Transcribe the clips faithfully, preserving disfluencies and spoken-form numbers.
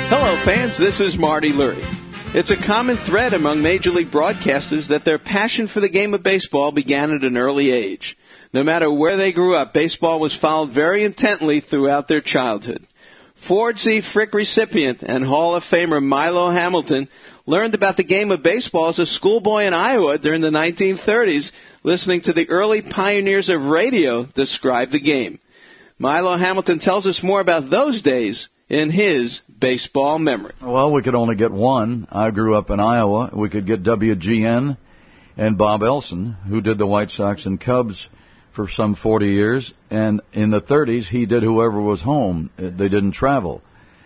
Hello, fans. This is Marty Lurie. It's a common thread among Major League broadcasters that their passion for the game of baseball began at an early age. No matter where they grew up, baseball was followed very intently throughout their childhood. Ford Z. Frick recipient and Hall of Famer Milo Hamilton learned about the game of baseball as a schoolboy in Iowa during the nineteen thirties, listening to the early pioneers of radio describe the game. Milo Hamilton tells us more about those days in his baseball memory. Well, we could only get one. I grew up in Iowa. We could get W G N and Bob Elson, who did the White Sox and Cubs for some forty years. And in the thirties, he did whoever was home. They didn't travel.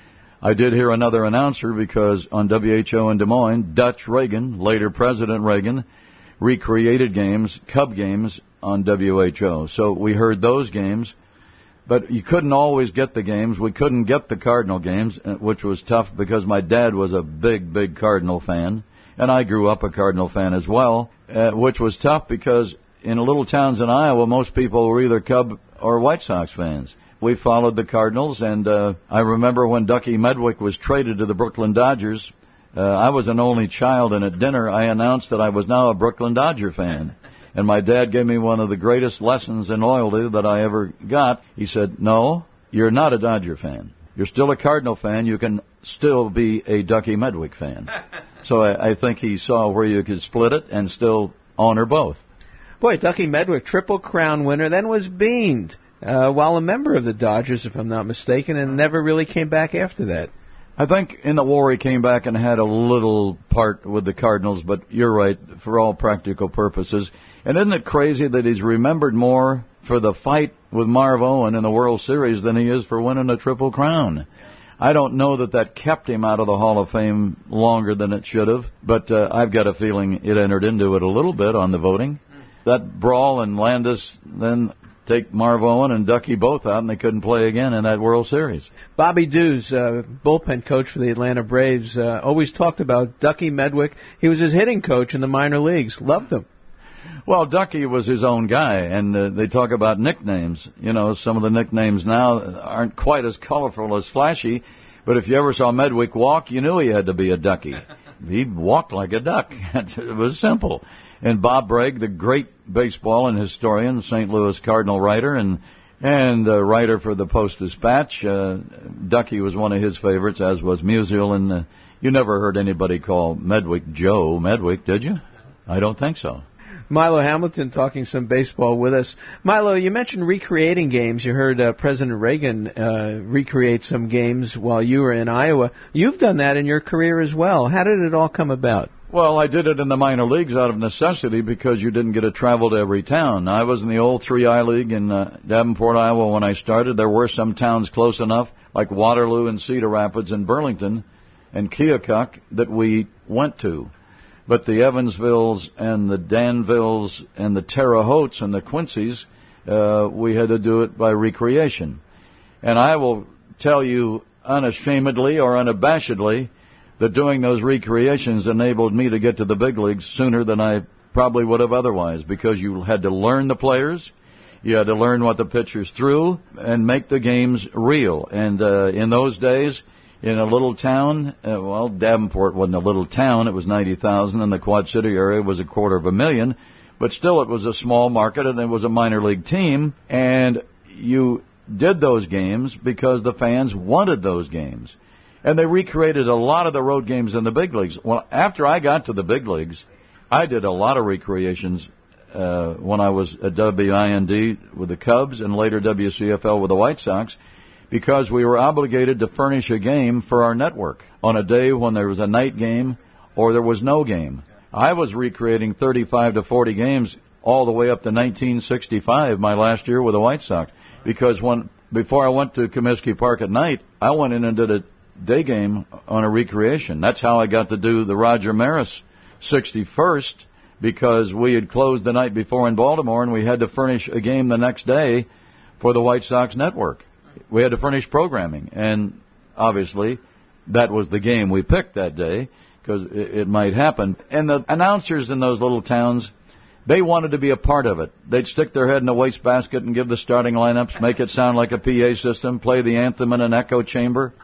I did hear another announcer because on W H O in Des Moines, Dutch Reagan, later President Reagan, recreated games, Cub games on W H O. So we heard those games. But you couldn't always get the games. We couldn't get the Cardinal games, which was tough because my dad was a big, big Cardinal fan, and I grew up a Cardinal fan as well, uh, which was tough because in little towns in Iowa, most people were either Cub or White Sox fans. We followed the Cardinals, and uh, I remember when Ducky Medwick was traded to the Brooklyn Dodgers, uh, I was an only child, and at dinner I announced that I was now a Brooklyn Dodger fan. And my dad gave me one of the greatest lessons in loyalty that I ever got. He said, no, you're not a Dodger fan. You're still a Cardinal fan. You can still be a Ducky Medwick fan. So I, I think he saw where you could split it and still honor both. Boy, Ducky Medwick, Triple Crown winner, then was beaned uh, while a member of the Dodgers, if I'm not mistaken, and never really came back after that. I think in the war he came back and had a little part with the Cardinals, but you're right, for all practical purposes. And isn't it crazy that he's remembered more for the fight with Marv Owen in the World Series than he is for winning a Triple Crown? I don't know that that kept him out of the Hall of Fame longer than it should have, but uh, I've got a feeling it entered into it a little bit on the voting. That brawl in Landis then take Marv Owen and Ducky both out, and they couldn't play again in that World Series. Bobby Dews, uh, bullpen coach for the Atlanta Braves, uh, always talked about Ducky Medwick. He was his hitting coach in the minor leagues. Loved him. Well, Ducky was his own guy, and uh, they talk about nicknames. You know, some of the nicknames now aren't quite as colorful as flashy, but if you ever saw Medwick walk, you knew he had to be a Ducky. He walked like a duck. It was simple. And Bob Bragg, the great baseball and historian, Saint Louis Cardinal writer, and and uh, writer for the Post-Dispatch, uh, Ducky was one of his favorites, as was Musial, and uh, you never heard anybody call Medwick Joe Medwick, did you? I don't think so. Milo Hamilton talking some baseball with us. Milo, you mentioned recreating games. You heard uh, President Reagan uh, recreate some games while you were in Iowa. You've done that in your career as well. How did it all come about? Well, I did it in the minor leagues out of necessity because you didn't get to travel to every town. I was in the old three I League in uh, Davenport, Iowa when I started. There were some towns close enough, like Waterloo and Cedar Rapids and Burlington and Keokuk, that we went to. But the Evansvilles and the Danvilles and the Terre Hautes and the Quincy's, uh, we had to do it by recreation. And I will tell you unashamedly or unabashedly that doing those recreations enabled me to get to the big leagues sooner than I probably would have otherwise, because you had to learn the players, you had to learn what the pitchers threw, and make the games real. And uh, in those days, in a little town, uh, well, Davenport wasn't a little town, it was ninety thousand, and the Quad City area was a quarter of a million, but still it was a small market, and it was a minor league team, and you did those games because the fans wanted those games. And they recreated a lot of the road games in the big leagues. Well, after I got to the big leagues, I did a lot of recreations uh, when I was at W I N D with the Cubs and later W C F L with the White Sox, because we were obligated to furnish a game for our network on a day when there was a night game or there was no game. I was recreating thirty-five to forty games all the way up to nineteen sixty-five, my last year with the White Sox, because when before I went to Comiskey Park at night, I went in and did a day game on a recreation. That's how I got to do the Roger Maris sixty-first, because we had closed the night before in Baltimore and we had to furnish a game the next day for the White Sox network. We had to furnish programming, and obviously that was the game we picked that day because it, it might happen. And the announcers in those little towns, they wanted to be a part of it. They'd stick their head in a wastebasket and give the starting lineups, make it sound like a P A system, play the anthem in an echo chamber.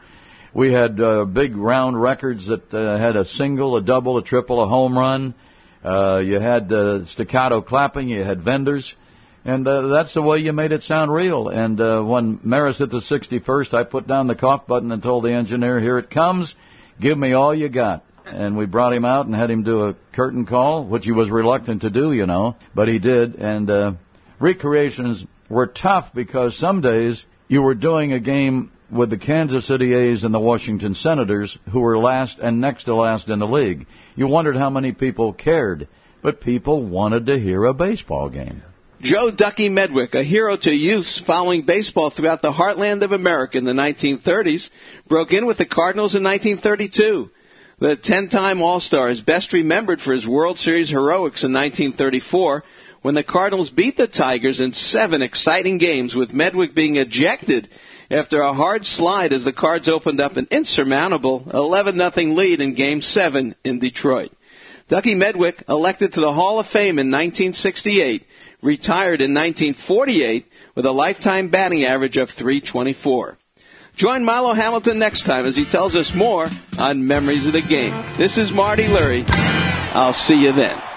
We had uh, big round records that uh, had a single, a double, a triple, a home run. Uh, you had uh, staccato clapping. You had vendors. And uh, that's the way you made it sound real. And uh, when Maris hit the sixty-first, I put down the cough button and told the engineer, here it comes. Give me all you got. And we brought him out and had him do a curtain call, which he was reluctant to do, you know, but he did. And uh, recreations were tough because some days you were doing a game with the Kansas City A's and the Washington Senators, who were last and next to last in the league. You wondered how many people cared, but people wanted to hear a baseball game. Joe Ducky Medwick, a hero to youths following baseball throughout the heartland of America in the nineteen thirties, broke in with the Cardinals in nineteen thirty-two. The ten-time All-Star is best remembered for his World Series heroics in nineteen thirty-four, when the Cardinals beat the Tigers in seven exciting games, with Medwick being ejected after a hard slide as the Cards opened up an insurmountable eleven nothing lead in Game seven in Detroit. Ducky Medwick, elected to the Hall of Fame in nineteen sixty-eight, retired in nineteen forty-eight with a lifetime batting average of three twenty-four. Join Milo Hamilton next time as he tells us more on Memories of the Game. This is Marty Lurie. I'll see you then.